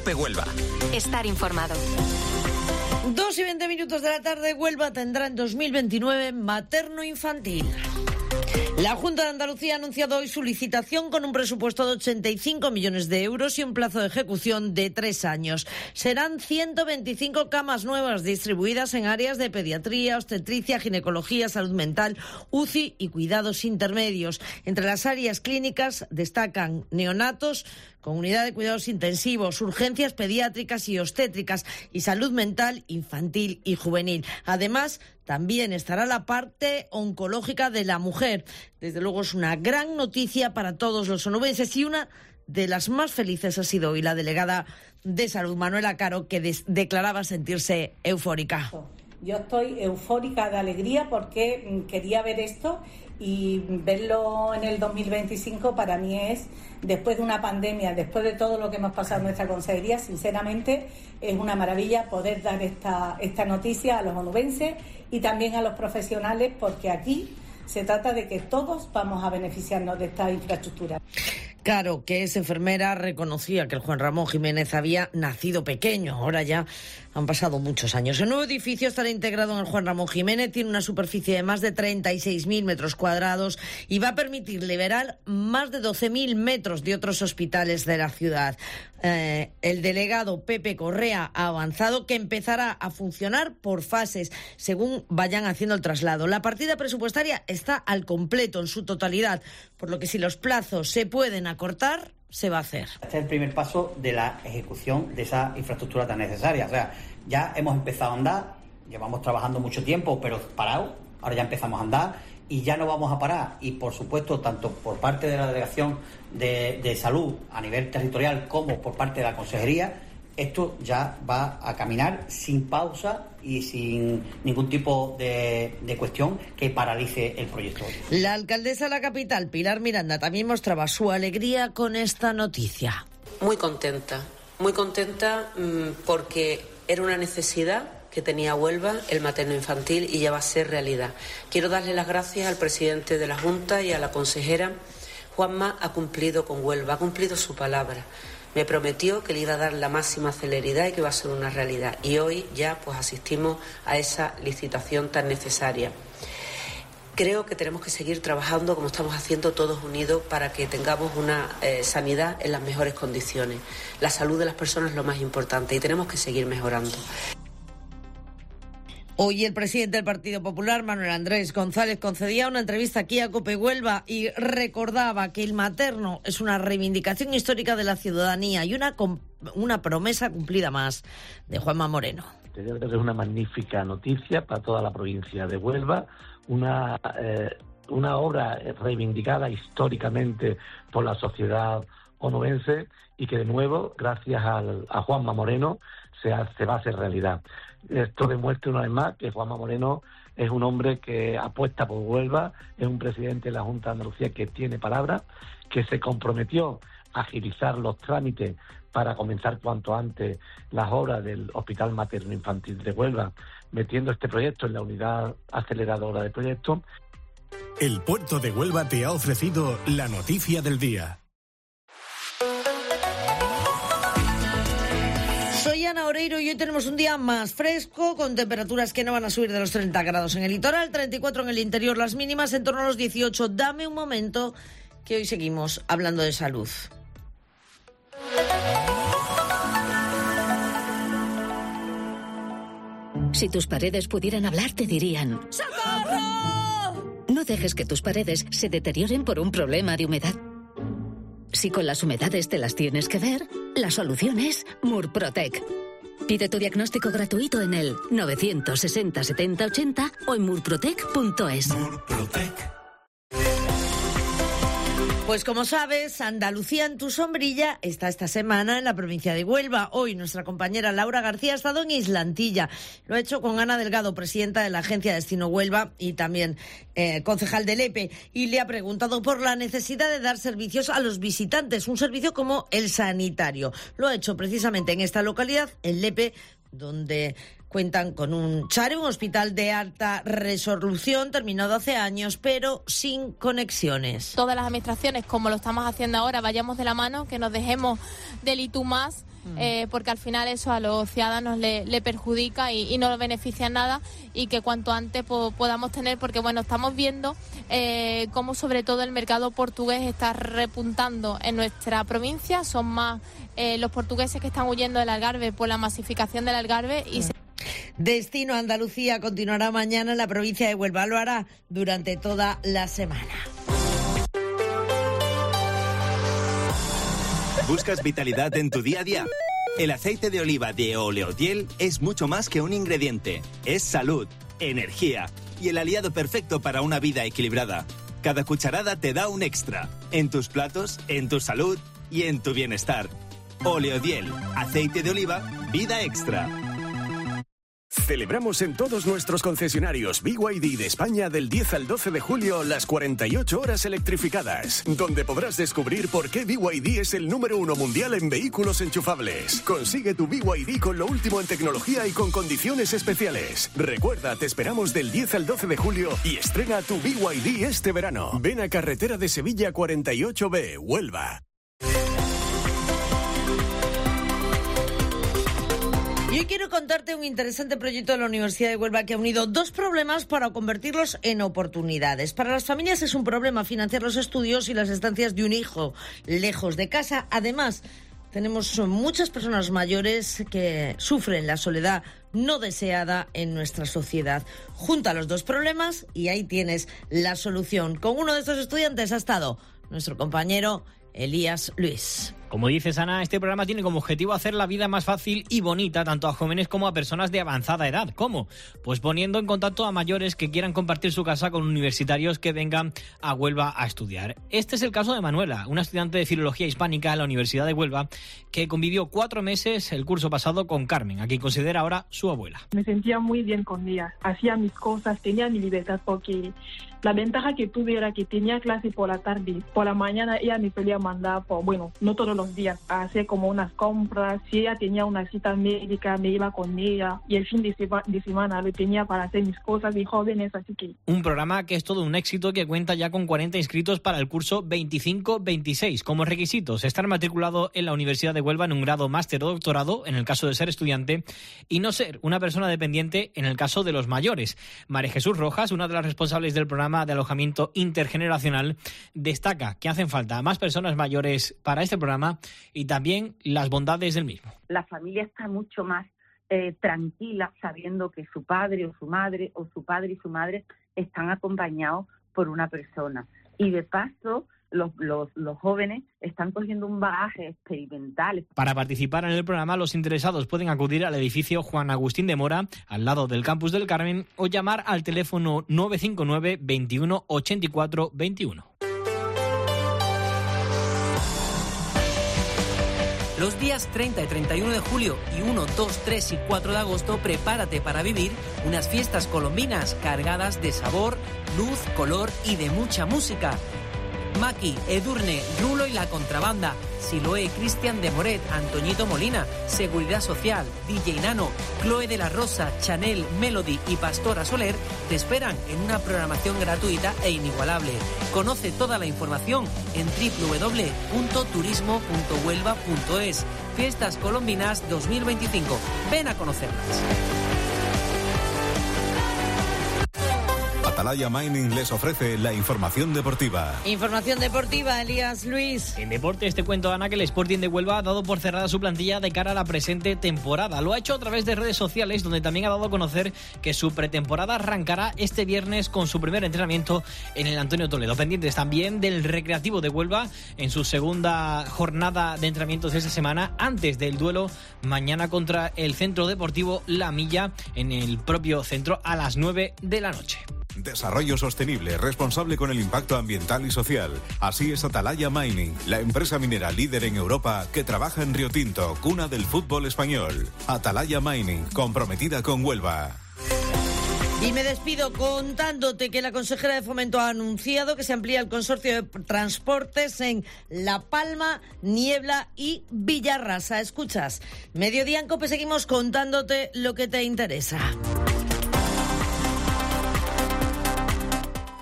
COPE Huelva. Estar informado. 2:20 de la tarde, Huelva tendrá en 2029 materno-infantil. La Junta de Andalucía ha anunciado hoy su licitación con un presupuesto de 85 millones de euros y un plazo de ejecución de 3 años. Serán 125 camas nuevas distribuidas en áreas de pediatría, obstetricia, ginecología, salud mental, UCI y cuidados intermedios. Entre las áreas clínicas destacan neonatos, con unidad de cuidados intensivos, urgencias pediátricas y obstétricas y salud mental, infantil y juvenil. Además, también estará la parte oncológica de la mujer. Desde luego es una gran noticia para todos los onubenses y una de las más felices ha sido hoy la delegada de Salud, Manuela Caro, que declaraba sentirse eufórica. Yo estoy eufórica de alegría porque quería ver esto y verlo en el 2025 para mí es, después de una pandemia, después de todo lo que hemos pasado en nuestra consejería, sinceramente es una maravilla poder dar esta noticia a los onubenses y también a los profesionales, porque aquí se trata de que todos vamos a beneficiarnos de esta infraestructura. Caro, que es enfermera, reconocía que el Juan Ramón Jiménez había nacido pequeño. Ahora ya han pasado muchos años. El nuevo edificio estará integrado en el Juan Ramón Jiménez, tiene una superficie de más de 36.000 metros cuadrados y va a permitir liberar más de 12.000 metros de otros hospitales de la ciudad. El delegado Pepe Correa ha avanzado que empezará a funcionar por fases según vayan haciendo el traslado. La partida presupuestaria está al completo en su totalidad, por lo que si los plazos se pueden acortar, se va a hacer. Este es el primer paso de la ejecución de esa infraestructura tan necesaria. O sea, ya hemos empezado a andar, llevamos trabajando mucho tiempo, pero parado, ahora ya empezamos a andar y ya no vamos a parar. Y por supuesto, tanto por parte de la Delegación de Salud a nivel territorial como por parte de la Consejería, esto ya va a caminar sin pausa y sin ningún tipo de cuestión que paralice el proyecto. La alcaldesa de la capital, Pilar Miranda, también mostraba su alegría con esta noticia. Muy contenta porque era una necesidad que tenía Huelva, el materno-infantil, y ya va a ser realidad. Quiero darle las gracias al presidente de la Junta y a la consejera. Juanma ha cumplido con Huelva, ha cumplido su palabra. Me prometió que le iba a dar la máxima celeridad y que iba a ser una realidad. Y hoy ya pues asistimos a esa licitación tan necesaria. Creo que tenemos que seguir trabajando como estamos haciendo todos unidos para que tengamos una sanidad en las mejores condiciones. La salud de las personas es lo más importante y tenemos que seguir mejorando. Hoy el presidente del Partido Popular, Manuel Andrés González, concedía una entrevista aquí a COPE Huelva y recordaba que el materno es una reivindicación histórica de la ciudadanía y una promesa cumplida más de Juanma Moreno. Yo creo que es una magnífica noticia para toda la provincia de Huelva, una obra reivindicada históricamente por la sociedad onubense y que de nuevo, gracias a Juanma Moreno, se va a hacer realidad. Esto demuestra una vez más que Juanma Moreno es un hombre que apuesta por Huelva, es un presidente de la Junta de Andalucía que tiene palabra, que se comprometió a agilizar los trámites para comenzar cuanto antes las obras del Hospital Materno Infantil de Huelva, metiendo este proyecto en la unidad aceleradora de proyectos. El Puerto de Huelva te ha ofrecido la noticia del día. Soy Ana Oreiro y hoy tenemos un día más fresco, con temperaturas que no van a subir de los 30 grados en el litoral, 34 en el interior, las mínimas en torno a los 18. Dame un momento, que hoy seguimos hablando de salud. Si tus paredes pudieran hablar, te dirían: ¡Socorro! No dejes que tus paredes se deterioren por un problema de humedad. Si con las humedades te las tienes que ver, la solución es Murprotec. Pide tu diagnóstico gratuito en el 960 70 80 o en murprotec.es. Murprotec. Pues como sabes, Andalucía en tu sombrilla está esta semana en la provincia de Huelva. Hoy nuestra compañera Laura García ha estado en Islantilla. Lo ha hecho con Ana Delgado, presidenta de la Agencia Destino Huelva y también concejal del EPE. Y le ha preguntado por la necesidad de dar servicios a los visitantes, un servicio como el sanitario. Lo ha hecho precisamente en esta localidad, en Lepe, donde cuentan con un CHARE, un hospital de alta resolución, terminado hace años, pero sin conexiones. Todas las administraciones, como lo estamos haciendo ahora, vayamos de la mano, que nos dejemos del y tú más porque al final eso a los ciudadanos le perjudica y no lo beneficia en nada, y que cuanto antes podamos tener, porque bueno, estamos viendo cómo sobre todo el mercado portugués está repuntando en nuestra provincia. Son más los portugueses que están huyendo del Algarve por la masificación del Algarve y Destino Andalucía continuará mañana en la provincia de Huelva. Lo hará durante toda la semana. ¿Buscas vitalidad en tu día a día? El aceite de oliva de Oleodiel es mucho más que un ingrediente. Es salud, energía y el aliado perfecto para una vida equilibrada. Cada cucharada te da un extra. En tus platos, en tu salud y en tu bienestar. Oleodiel, aceite de oliva, vida extra. Celebramos en todos nuestros concesionarios BYD de España del 10 al 12 de julio las 48 horas electrificadas, donde podrás descubrir por qué BYD es el número 1 mundial en vehículos enchufables. Consigue tu BYD con lo último en tecnología y con condiciones especiales. Recuerda, te esperamos del 10 al 12 de julio y estrena tu BYD este verano. Ven a Carretera de Sevilla 48B, Huelva. Y hoy quiero contarte un interesante proyecto de la Universidad de Huelva que ha unido dos problemas para convertirlos en oportunidades. Para las familias es un problema financiar los estudios y las estancias de un hijo lejos de casa. Además, tenemos muchas personas mayores que sufren la soledad no deseada en nuestra sociedad. Junta los dos problemas y ahí tienes la solución. Con uno de estos estudiantes ha estado nuestro compañero Elías Luis. Como dices, Ana, este programa tiene como objetivo hacer la vida más fácil y bonita tanto a jóvenes como a personas de avanzada edad. ¿Cómo? Pues poniendo en contacto a mayores que quieran compartir su casa con universitarios que vengan a Huelva a estudiar. Este es el caso de Manuela, una estudiante de Filología Hispánica en la Universidad de Huelva que convivió 4 meses el curso pasado con Carmen, a quien considera ahora su abuela. Me sentía muy bien con ella, hacía mis cosas, tenía mi libertad, porque la ventaja que tuve era que tenía clase por la tarde. Por la mañana ella me solía mandar, no todos los días, a hacer como unas compras. Si ella tenía una cita médica, me iba con ella. Y el fin de semana lo tenía para hacer mis cosas de jóvenes, así que... Un programa que es todo un éxito, que cuenta ya con 40 inscritos para el curso 25-26. Como requisitos, estar matriculado en la Universidad de Huelva en un grado máster o doctorado, en el caso de ser estudiante, y no ser una persona dependiente en el caso de los mayores. María Jesús Rojas, una de las responsables del programa de alojamiento intergeneracional, destaca que hacen falta más personas mayores para este programa y también las bondades del mismo. La familia está mucho más tranquila sabiendo que su padre o su madre o su padre y su madre están acompañados por una persona. Y de paso, los jóvenes están cogiendo un bagaje experimental. Para participar en el programa, los interesados pueden acudir al edificio Juan Agustín de Mora, al lado del Campus del Carmen, o llamar al teléfono 959 21 84 21. Los días 30 y 31 de julio y 1, 2, 3 y 4 de agosto, prepárate para vivir unas fiestas colombinas cargadas de sabor, luz, color y de mucha música. Maki, Edurne, Rulo y La Contrabanda, Siloé, Cristian de Moret, Antoñito Molina, Seguridad Social, DJ Nano, Chloe de la Rosa, Chanel, Melody y Pastora Soler te esperan en una programación gratuita e inigualable. Conoce toda la información en www.turismo.huelva.es. Fiestas Colombinas 2025. Ven a conocerlas. Atalaya Mining les ofrece la información deportiva. Información deportiva, Elías Luis. En deportes te cuento, Ana, que el Sporting de Huelva ha dado por cerrada su plantilla de cara a la presente temporada. Lo ha hecho a través de redes sociales, donde también ha dado a conocer que su pretemporada arrancará este viernes con su primer entrenamiento en el Antonio Toledo. Pendientes también del Recreativo de Huelva en su segunda jornada de entrenamientos de esta semana, antes del duelo mañana contra el Centro Deportivo La Milla, en el propio centro a las 9 de la noche. Desarrollo sostenible, responsable con el impacto ambiental y social. Así es Atalaya Mining, la empresa minera líder en Europa que trabaja en Río Tinto, cuna del fútbol español. Atalaya Mining, comprometida con Huelva. Y me despido contándote que la consejera de Fomento ha anunciado que se amplía el consorcio de transportes en La Palma, Niebla y Villarrasa. Escuchas, Mediodía en COPE, seguimos contándote lo que te interesa.